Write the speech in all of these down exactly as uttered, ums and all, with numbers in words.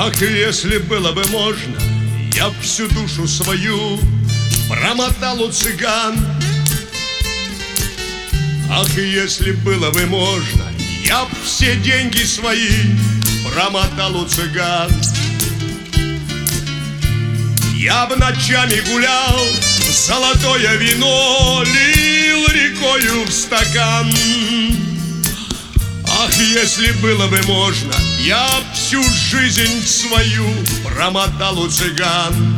Ах, если было бы можно, я б всю душу свою промотал у цыган. Ах, если было бы можно, я б все деньги свои промотал у цыган. Я б ночами гулял, золотое вино лил рекою в стакан. Ах, если было бы можно, я б всю жизнь свою промотал у цыган.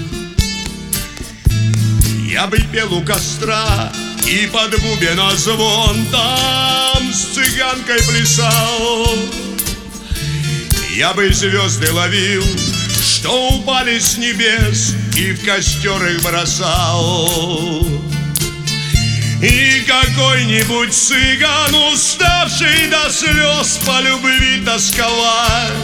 Я бы пел у костра и под бубен звон там с цыганкой плясал. Я бы звезды ловил, что упали с небес, и в костер их бросал. И какой-нибудь цыган, уставший до слез по любви тосковать,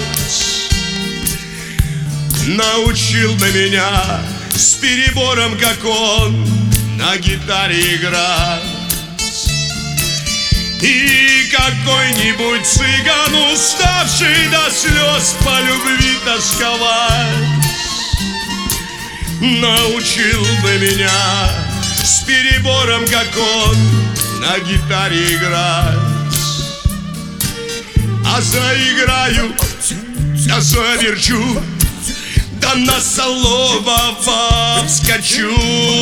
научил бы меня с перебором, как он, на гитаре играть. И какой-нибудь цыган, уставший до слез по любви тосковать, научил бы меня с перебором, как он, на гитаре играть. А заиграю, да заверчу, да на Солового вскочу.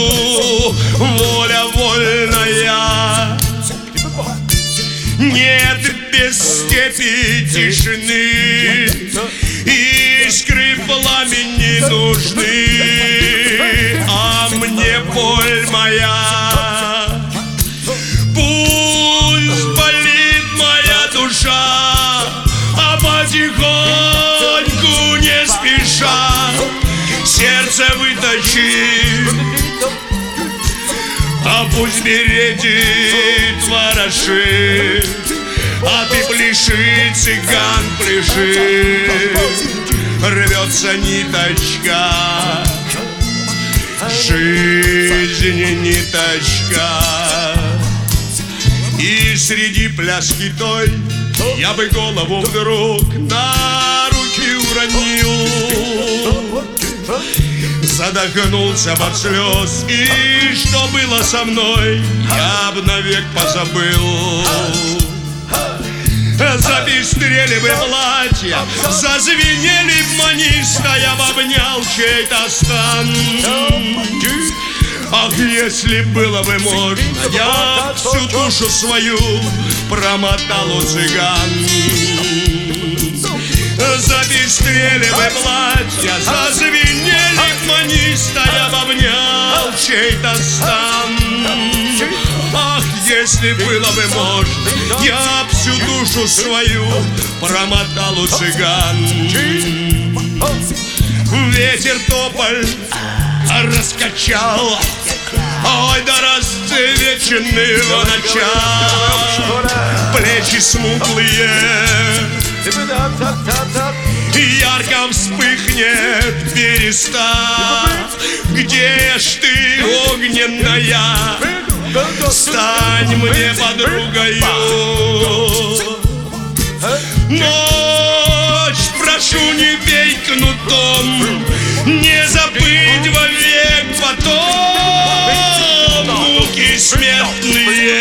Воля вольная, нет без степи тишины, искры пламени нужны. А мне боль моя, пусть болит моя душа, а потихоньку, не спеша, сердце выточи, а пусть бередит ворошит. А ты пляши, цыган, пляши, рвется ниточка, жизнь ниточка. И среди пляски той я бы голову вдруг на руки уронил, задохнулся под слез, и что было со мной, я б навек позабыл. Запестрели бы платья, зазвенели б маниста, я б обнял чей-то стан. Ах, если было бы можно, я всю душу свою промотал у цыган. Запестрели бы платья, зазвенели б маниста, я б обнял чей-то стан. Ах, если было бы можно, я всю душу свою промотал у цыган. Ветер тополь раскачал, ой, да расцвеченного начала. Плечи смуглые, ярко вспыхнет перестав. Где ж ты, огненная, стань мне подругою. Ночь, прошу, не бей кнутом, не забыть вовек потом муки смертные.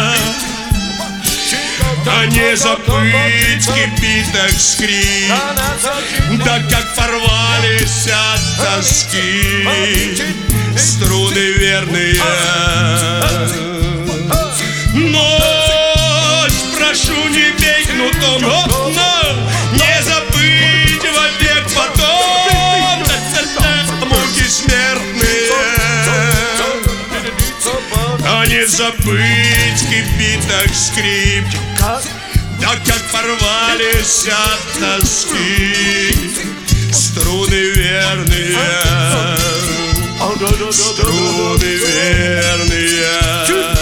А не забыть кипиток скрип, да как порвались от тоски струны верные. Ночь, прошу, не бей кнутом, но не забыть вовек потом муки смертные. А не забыть кипиток скрип, да как порвались от тоски струны верные, струны верные.